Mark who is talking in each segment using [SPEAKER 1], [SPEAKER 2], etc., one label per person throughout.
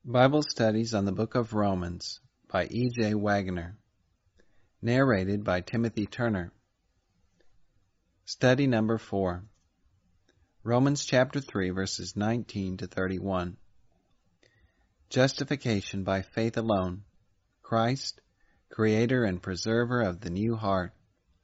[SPEAKER 1] Bible Studies on the Book of Romans by E.J. Wagner. Narrated by Timothy Turner. Study number 4. Romans chapter 3, verses 19 to 31. Justification by faith alone. Christ, creator and preserver of the new heart.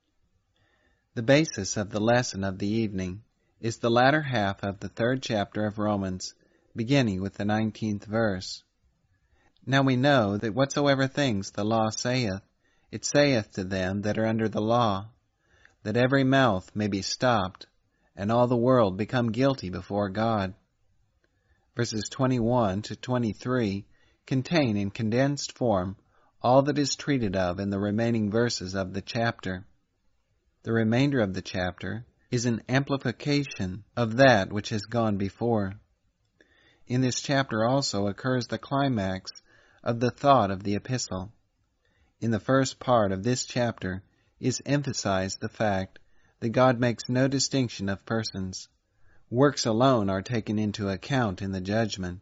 [SPEAKER 1] The basis of the lesson of the evening is the latter half of the 3rd chapter of Romans, beginning with the 19th verse. Now we know that whatsoever things the law saith, it saith to them that are under the law, that every mouth may be stopped, and all the world become guilty before God. Verses 21 to 23 contain in condensed form all that is treated of in the remaining verses of the chapter. The remainder of the chapter is an amplification of that which has gone before. In this chapter also occurs the climax of the thought of the epistle. In the first part of this chapter is emphasized the fact that God makes no distinction of persons. Works alone are taken into account in the judgment.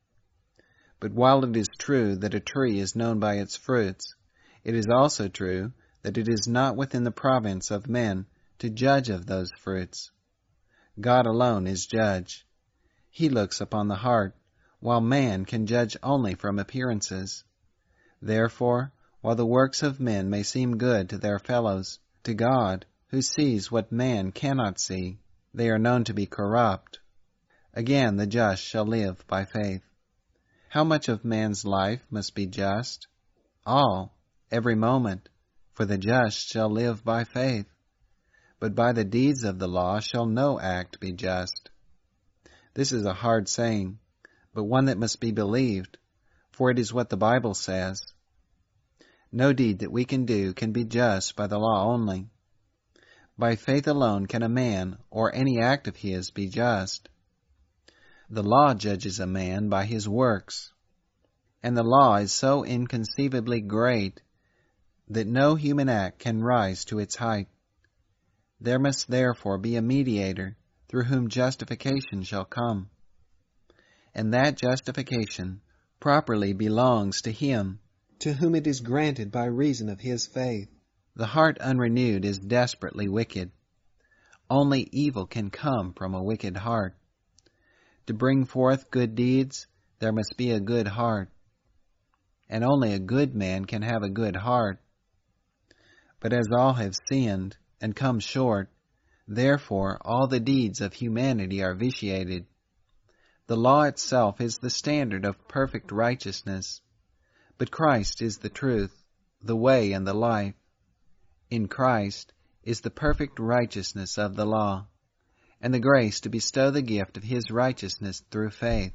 [SPEAKER 1] But while it is true that a tree is known by its fruits, it is also true that it is not within the province of men to judge of those fruits. God alone is judge. He looks upon the heart, while man can judge only from appearances. Therefore, while the works of men may seem good to their fellows, to God, who sees what man cannot see, they are known to be corrupt. Again, the just shall live by faith. How much of man's life must be just? All, every moment, for the just shall live by faith. But by the deeds of the law shall no act be just. This is a hard saying, but one that must be believed, for it is what the Bible says. No deed that we can do can be just by the law only. By faith alone can a man or any act of his be just. The law judges a man by his works, and the law is so inconceivably great that no human act can rise to its height. There must therefore be a mediator through whom justification shall come. And that justification properly belongs to him to whom it is granted by reason of his faith. The heart unrenewed is desperately wicked. Only evil can come from a wicked heart. To bring forth good deeds, there must be a good heart. And only a good man can have a good heart. But as all have sinned and come short, therefore all the deeds of humanity are vitiated. The law itself is the standard of perfect righteousness, but Christ is the truth, the way, and the life. In Christ is the perfect righteousness of the law, and the grace to bestow the gift of his righteousness through faith.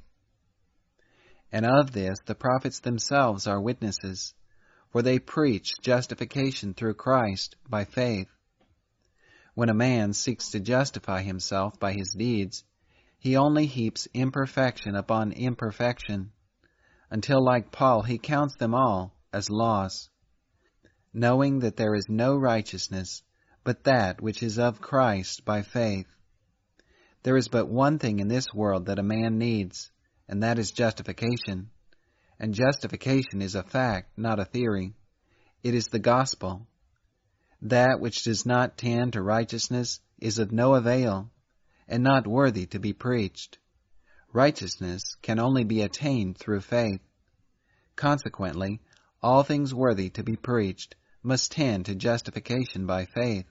[SPEAKER 1] And of this the prophets themselves are witnesses, for they preach justification through Christ by faith. When a man seeks to justify himself by his deeds, he only heaps imperfection upon imperfection, until, like Paul, he counts them all as loss, knowing that there is no righteousness but that which is of Christ by faith. There is but one thing in this world that a man needs, and that is justification. And justification is a fact, not a theory. It is the gospel. That which does not tend to righteousness is of no avail, and not worthy to be preached. Righteousness can only be attained through faith. Consequently, all things worthy to be preached must tend to justification by faith.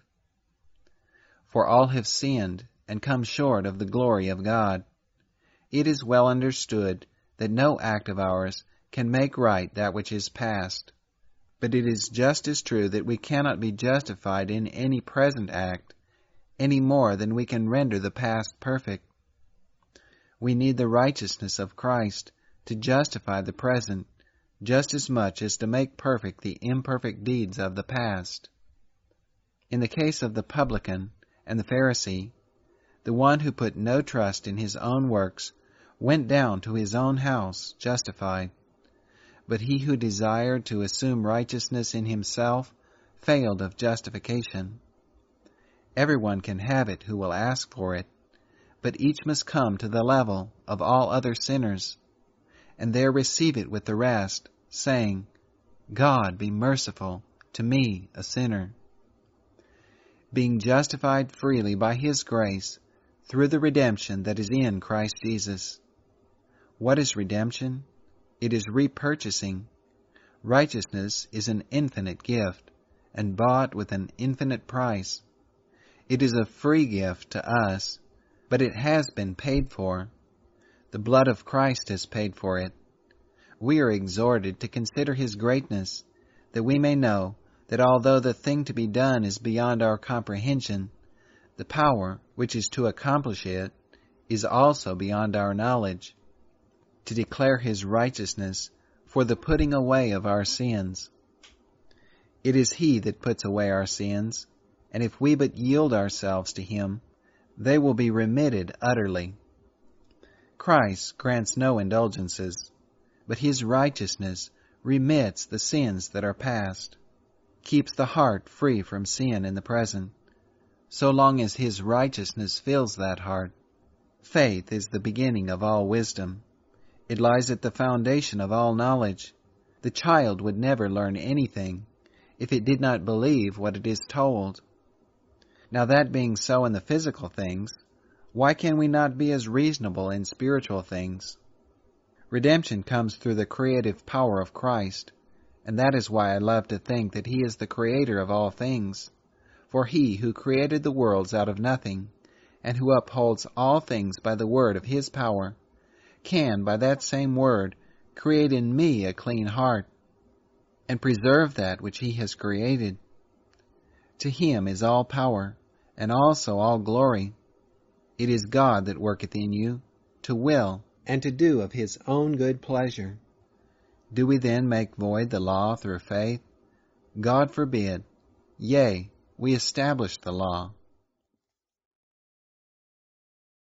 [SPEAKER 1] For all have sinned and come short of the glory of God. It is well understood that no act of ours can make right that which is past. But it is just as true that we cannot be justified in any present act, any more than we can render the past perfect. We need the righteousness of Christ to justify the present, just as much as to make perfect the imperfect deeds of the past. In the case of the publican and the Pharisee, the one who put no trust in his own works went down to his own house justified. But he who desired to assume righteousness in himself failed of justification. Everyone can have it who will ask for it, but each must come to the level of all other sinners. and there receive it with the rest, saying, God be merciful to me, a sinner. Being justified freely by His grace through the redemption that is in Christ Jesus. What is redemption? It is repurchasing. Righteousness is an infinite gift, and bought with an infinite price. It is a free gift to us, but it has been paid for. The blood of Christ has paid for it. We are exhorted to consider His greatness, that we may know that although the thing to be done is beyond our comprehension, the power which is to accomplish it is also beyond our knowledge. To declare His righteousness for the putting away of our sins. It is He that puts away our sins, and if we but yield ourselves to Him, they will be remitted utterly. Christ grants no indulgences, but His righteousness remits the sins that are past, keeps the heart free from sin in the present, so long as His righteousness fills that heart. Faith is the beginning of all wisdom. It lies at the foundation of all knowledge. The child would never learn anything if it did not believe what it is told. Now that being so in the physical things, why can we not be as reasonable in spiritual things? Redemption comes through the creative power of Christ, and that is why I love to think that He is the Creator of all things. For He who created the worlds out of nothing, and who upholds all things by the word of His power, can, by that same word, create in me a clean heart, and preserve that which He has created. To Him is all power, and also all glory. It is God that worketh in you, to will, and to do of His own good pleasure. Do we then make void the law through faith? God forbid. Yea, we establish the law.